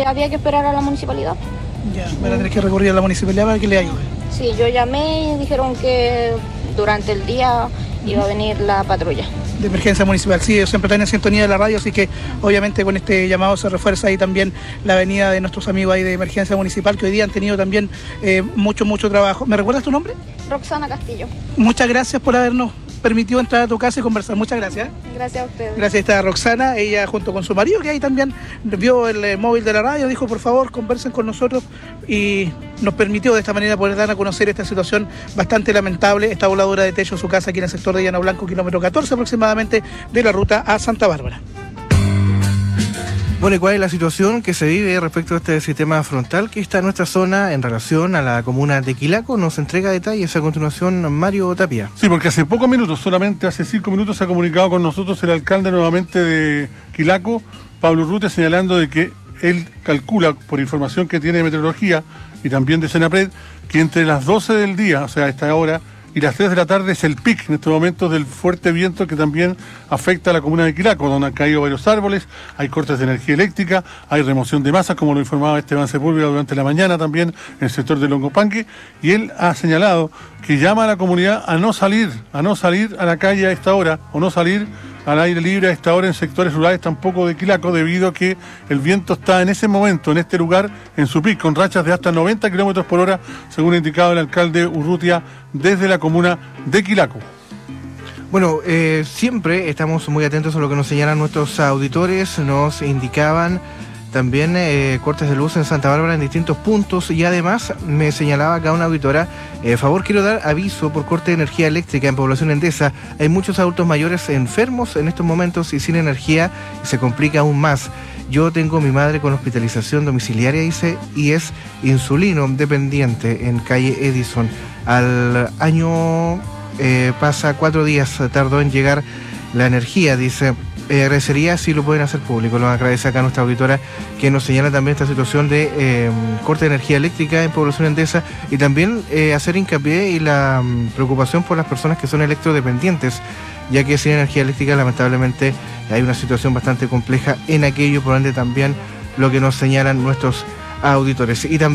había que esperar a la municipalidad. Ya, van a tener que recurrir a la municipalidad para que le ayude. Sí, yo llamé y dijeron que durante el día iba a venir la patrulla. De emergencia municipal, sí, ellos siempre están en sintonía de la radio, así que obviamente con este llamado se refuerza ahí también la venida de nuestros amigos ahí de emergencia municipal, que hoy día han tenido también mucho trabajo. ¿Me recuerdas tu nombre? Roxana Castillo. Muchas gracias por habernos permitido entrar a tu casa y conversar. Muchas gracias. Gracias a ustedes. Gracias, está Roxana, ella junto con su marido, que ahí también vio el móvil de la radio, dijo por favor conversen con nosotros y nos permitió de esta manera poder dar a conocer esta situación bastante lamentable, esta voladura de techo en su casa aquí en el sector de Llano Blanco, kilómetro 14 aproximadamente de la ruta a Santa Bárbara. Bueno, ¿y cuál es la situación que se vive respecto a este sistema frontal que está en nuestra zona en relación a la comuna de Quilaco? Nos entrega detalles a continuación Mario Tapia. Sí, porque hace pocos minutos, solamente hace 5 minutos, se ha comunicado con nosotros el alcalde nuevamente de Quilaco, Pablo Urrutia, señalando de que él calcula, por información que tiene de meteorología y también de Senapred, que entre las 12 del día, o sea, a esta hora, y las 3 de la tarde es el pic en estos momentos del fuerte viento que también afecta a la comuna de Quilaco, donde han caído varios árboles, hay cortes de energía eléctrica, hay remoción de masas, como lo informaba Esteban Sepúlveda durante la mañana también en el sector de Longopanque, y él ha señalado que llama a la comunidad a no salir a la calle a esta hora, o no salir al aire libre a esta hora en sectores rurales tampoco de Quilaco, debido a que el viento está en ese momento, en este lugar, en su pic, con rachas de hasta 90 kilómetros por hora, según ha indicado el alcalde Urrutia desde la comuna de Quilaco. Bueno, siempre estamos muy atentos a lo que nos señalan nuestros auditores, nos indicaban también cortes de luz en Santa Bárbara en distintos puntos y además me señalaba acá una auditora, favor quiero dar aviso por corte de energía eléctrica en población endesa. Hay muchos adultos mayores enfermos en estos momentos y sin energía se complica aún más. Yo tengo a mi madre con hospitalización domiciliaria, dice, y es insulino dependiente en calle Edison. Al año pasa 4 días, tardó en llegar la energía, dice. Agradecería si lo pueden hacer público. Lo agradece acá nuestra auditora que nos señala también esta situación de corte de energía eléctrica en población endesa y también hacer hincapié y la preocupación por las personas que son electrodependientes, ya que sin energía eléctrica lamentablemente hay una situación bastante compleja en aquello, por ende también lo que nos señalan nuestros auditores. Y también